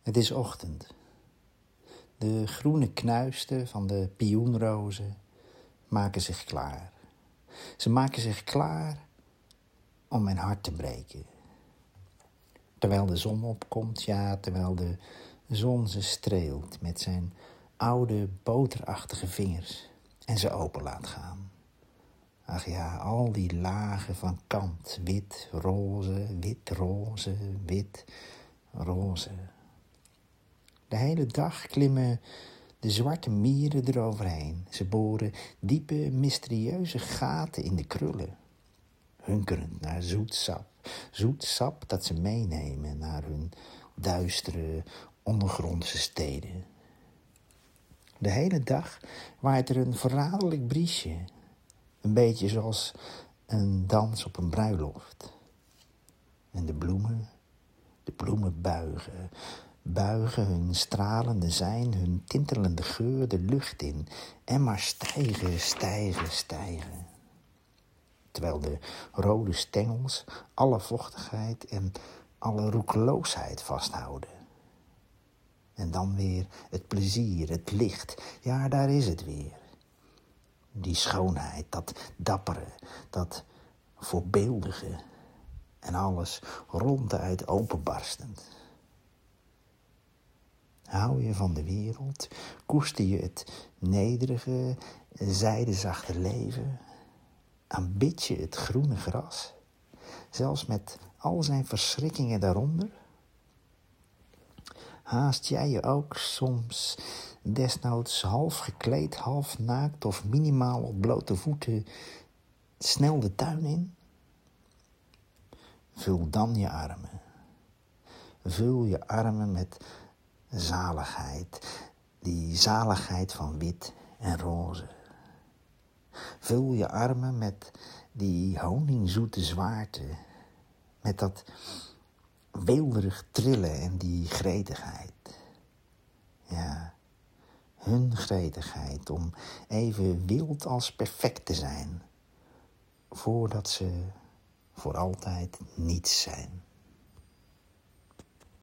Het is ochtend. De groene knuisten van de pioenrozen maken zich klaar. Ze maken zich klaar om mijn hart te breken. Terwijl de zon opkomt, ja, terwijl de zon ze streelt met zijn oude boterachtige vingers en ze open laat gaan. Ach ja, al die lagen van kant, wit, roze, wit, roze, wit, roze. De hele dag klimmen de zwarte mieren eroverheen. Ze boren diepe, mysterieuze gaten in de krullen. Hunkerend naar zoet sap. Zoet sap dat ze meenemen naar hun duistere, ondergrondse steden. De hele dag waait er een verraderlijk briesje. Een beetje zoals een dans op een bruiloft. En de bloemen buigen hun stralende zijn, hun tintelende geur de lucht in en maar stijgen. Terwijl de rode stengels alle vochtigheid en alle roekeloosheid vasthouden. En dan weer het plezier, het licht, ja, daar is het weer. Die schoonheid, dat dappere, dat voorbeeldige en alles ronduit openbarstend. Hou je van de wereld, koester je het nederige, zijdezachte leven, aanbid je het groene gras, zelfs met al zijn verschrikkingen daaronder? Haast jij je ook soms desnoods half gekleed, half naakt of minimaal op blote voeten snel de tuin in? Vul dan je armen. Vul je armen met zaligheid, die zaligheid van wit en roze. Vul je armen met die honingzoete zwaarte, met dat weelderig trillen en die gretigheid. Ja, hun gretigheid om even wild als perfect te zijn, voordat ze voor altijd niets zijn.